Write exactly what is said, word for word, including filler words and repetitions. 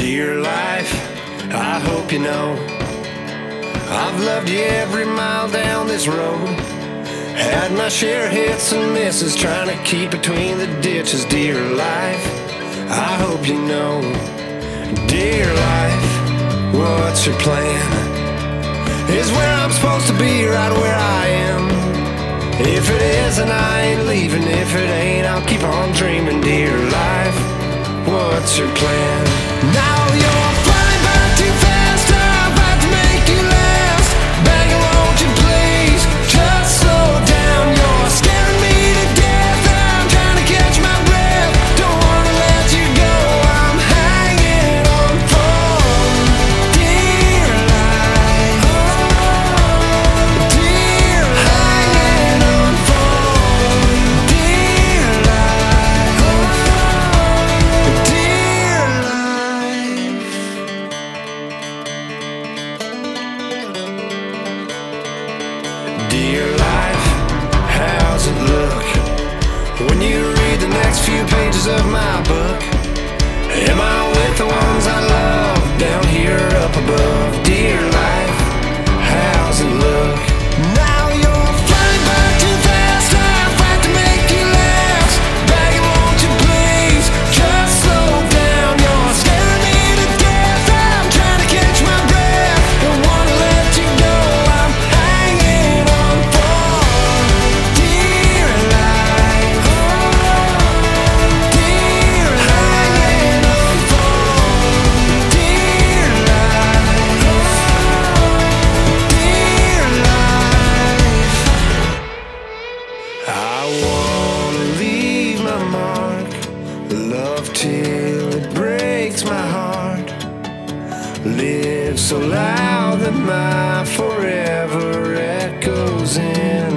Dear life, I hope you know I've loved you every mile down this road. Had my share of hits and misses, trying to keep between the ditches. Dear life, I hope you know. Dear life, what's your plan? Is where I'm supposed to be, right where I am. If it is, then I ain't leaving. If it ain't, I'll keep on dreaming. Dear life, what's your plan? Now you're flying by too fast. I've got to make you last. Begging, won't you please just slow down? You're scaring me to death. I'm trying to catch my breath. Don't wanna let you go. I'm hanging on for dear life. Dear hanging on for dear life. Dear life. Dear life, how's it look when you read the next few pages of my book? Am I with the ones I love down here up above? Dear life, how's it look? Now you're flying by too fast. I've got to make you last. Begging, won't you please just slow down? You're scaring me to death. I'm trying to catch my breath. Don't wanna let you go. I'm hanging on for dear life. Dear hanging on for dear life. Dear life. I wanna leave my mark, love till it breaks my heart, live so loud that my forever echoes in